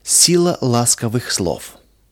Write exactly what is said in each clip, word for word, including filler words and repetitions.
Сила ласковых слов.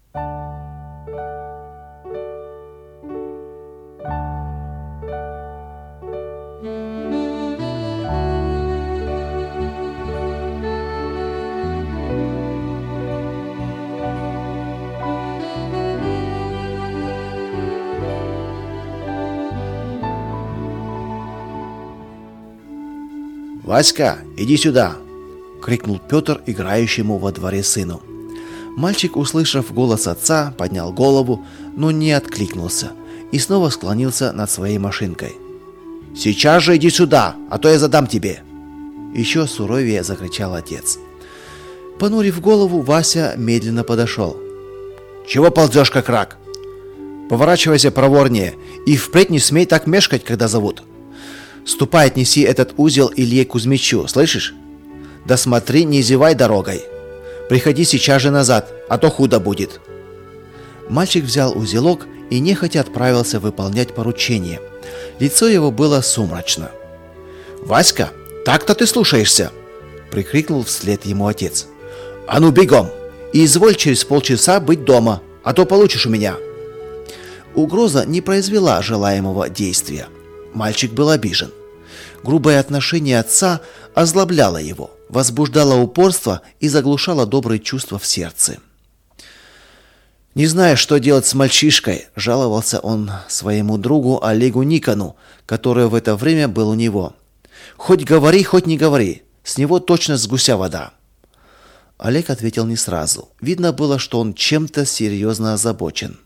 «Васька, иди сюда!» — крикнул Петр играющему во дворе сыну. Мальчик, услышав голос отца, поднял голову, но не откликнулся и снова склонился над своей машинкой. «Сейчас же иди сюда, а то я задам тебе!» Еще суровее закричал отец. Понурив голову, Вася медленно подошел. «Чего ползешь, как рак? Поворачивайся проворнее и впредь не смей так мешкать, когда зовут. Ступай, отнеси этот узел Илье Кузьмичу, слышишь? Да смотри, не зевай дорогой. Приходи сейчас же назад, а то худо будет». Мальчик взял узелок и нехотя отправился выполнять поручение. Лицо его было сумрачно. «Васька, так-то ты слушаешься!» — прикрикнул вслед ему отец. «А ну бегом! И изволь через полчаса быть дома, а то получишь у меня!» Угроза не произвела желаемого действия. Мальчик был обижен. Грубое отношение отца озлобляло его, возбуждало упорство и заглушало добрые чувства в сердце. «Не знаю, что делать с мальчишкой», — жаловался он своему другу Олегу Никону, который в это время был у него. «Хоть говори, хоть не говори, с него точно с гуся вода». Олег ответил не сразу. Видно было, что он чем-то серьезно озабочен.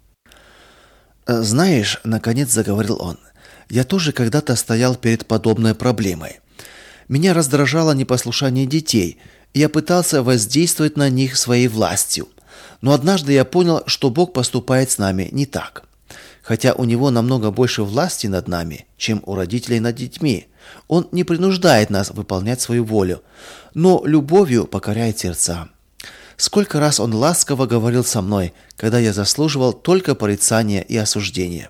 «Знаешь, — наконец заговорил он, — я тоже когда-то стоял перед подобной проблемой. Меня раздражало непослушание детей, и я пытался воздействовать на них своей властью. Но однажды я понял, что Бог поступает с нами не так. Хотя у Него намного больше власти над нами, чем у родителей над детьми. Он не принуждает нас выполнять свою волю, но любовью покоряет сердца. Сколько раз Он ласково говорил со мной, когда я заслуживал только порицания и осуждения».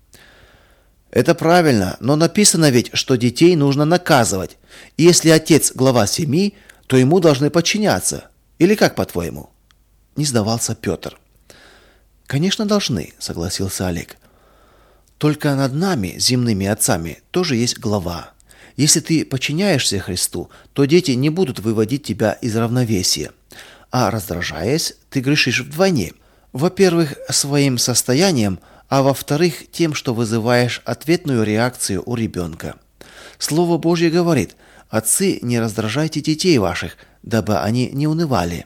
«Это правильно, но написано ведь, что детей нужно наказывать. И если отец глава семьи, то ему должны подчиняться. Или как, по-твоему?» Не сдавался Петр. «Конечно, должны», — согласился Олег. «Только над нами, земными отцами, тоже есть глава. Если ты подчиняешься Христу, то дети не будут выводить тебя из равновесия. А раздражаясь, ты грешишь вдвойне. Во-первых, своим состоянием, а во-вторых, тем, что вызываешь ответную реакцию у ребенка. Слово Божье говорит: «Отцы, не раздражайте детей ваших, дабы они не унывали».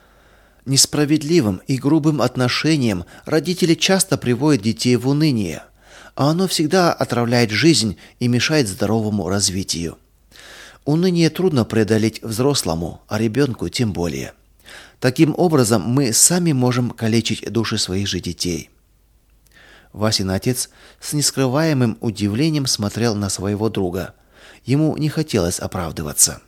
Несправедливым и грубым отношением родители часто приводят детей в уныние, а оно всегда отравляет жизнь и мешает здоровому развитию. Уныние трудно преодолеть взрослому, а ребенку тем более. Таким образом, мы сами можем калечить души своих же детей. Васин отец с нескрываемым удивлением смотрел на своего друга. Ему не хотелось оправдываться.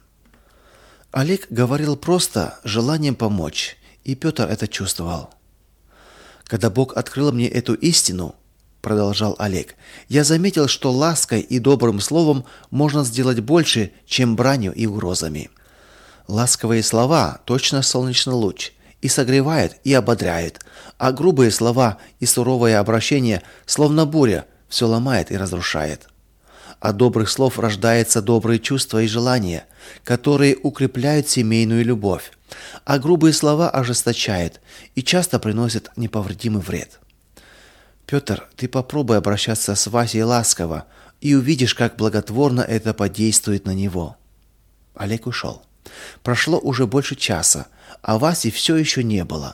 Олег говорил просто, желанием помочь, и Петр это чувствовал. «Когда Бог открыл мне эту истину, — продолжал Олег, — я заметил, что лаской и добрым словом можно сделать больше, чем бранью и угрозами. Ласковые слова — точно солнечный луч, и согревает, и ободряет, а грубые слова и суровое обращение, словно буря, все ломает и разрушает. От добрых слов рождаются добрые чувства и желания, которые укрепляют семейную любовь, а грубые слова ожесточают и часто приносят неповредимый вред. Петр, ты попробуй обращаться с Васей ласково, и увидишь, как благотворно это подействует на него». Олег ушел. Прошло уже больше часа, а Васи все еще не было.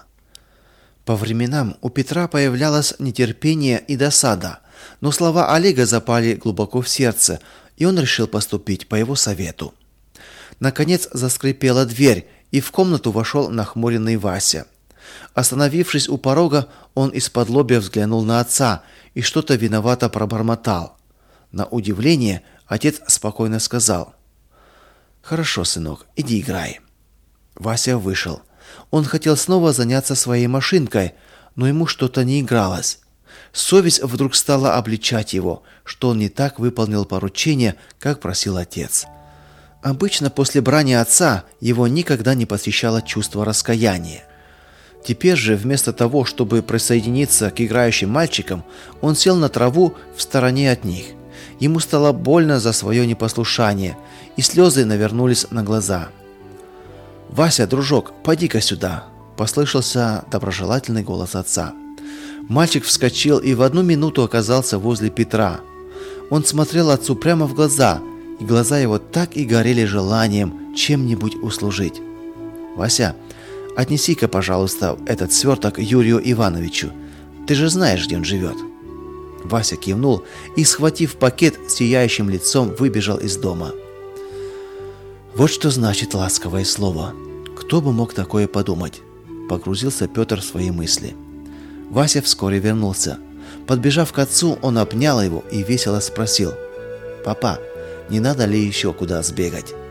По временам у Петра появлялось нетерпение и досада, но слова Олега запали глубоко в сердце, и он решил поступить по его совету. Наконец заскрипела дверь, и в комнату вошел нахмуренный Вася. Остановившись у порога, он исподлобья взглянул на отца и что-то виновато пробормотал. На удивление отец спокойно сказал: «Хорошо, сынок, иди играй». Вася вышел. Он хотел снова заняться своей машинкой, но ему что-то не игралось. Совесть вдруг стала обличать его, что он не так выполнил поручение, как просил отец. Обычно после брани отца его никогда не посещало чувство раскаяния. Теперь же, вместо того, чтобы присоединиться к играющим мальчикам, он сел на траву в стороне от них. Ему стало больно за свое непослушание, и слезы навернулись на глаза. «Вася, дружок, поди-ка сюда!» – послышался доброжелательный голос отца. Мальчик вскочил и в одну минуту оказался возле Петра. Он смотрел отцу прямо в глаза, и глаза его так и горели желанием чем-нибудь услужить. «Вася, отнеси-ка, пожалуйста, этот сверток Юрию Ивановичу. Ты же знаешь, где он живет». Вася кивнул и, схватив пакет, сияющим лицом выбежал из дома. Вот что значит ласковое слово. Кто бы мог такое подумать? Погрузился Петр в свои мысли. Вася вскоре вернулся. Подбежав к отцу, он обнял его и весело спросил: «Папа, не надо ли еще куда сбегать?»